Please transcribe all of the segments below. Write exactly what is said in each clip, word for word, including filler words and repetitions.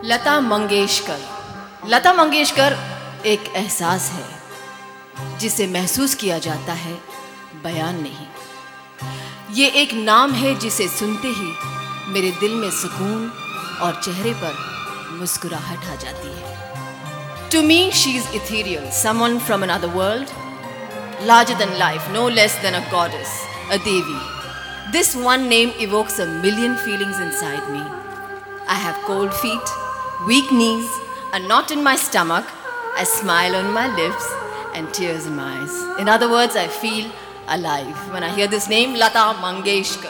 लता मंगेशकर। लता मंगेशकर एक एहसास है जिसे महसूस किया जाता है, बयान नहीं। ये एक नाम है जिसे सुनते ही मेरे दिल में सुकून और चेहरे पर मुस्कुराहट आ जाती है। To me, she is ethereal, someone from another world, larger than life, no less than a goddess, a devi. This one name evokes a million feelings inside me. I have cold feet, weak knees, a knot in my stomach, a smile on my lips, and tears in my eyes. In other words, I feel alive when I hear this name, Lata Mangeshkar.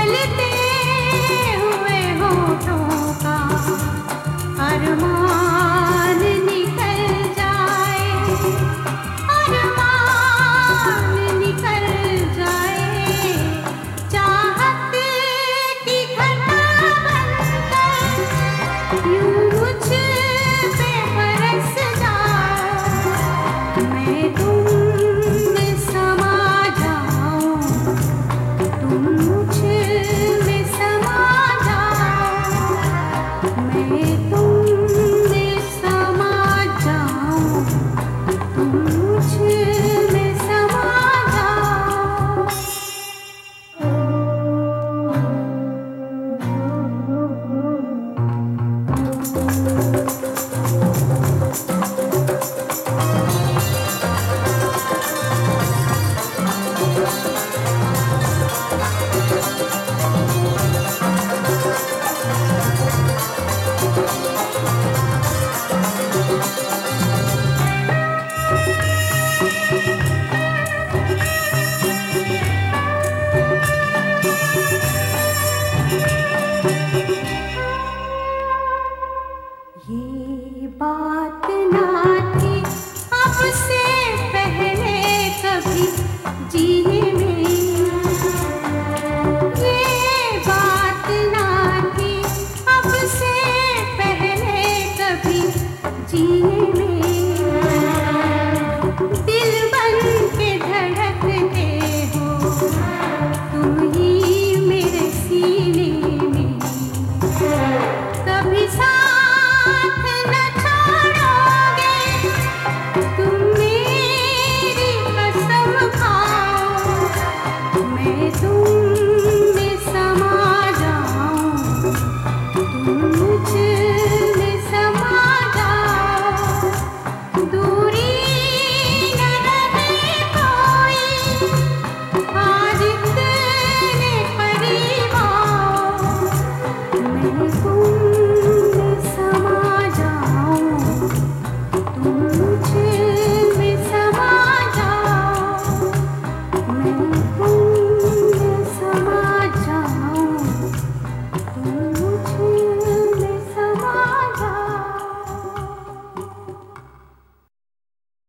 Armaan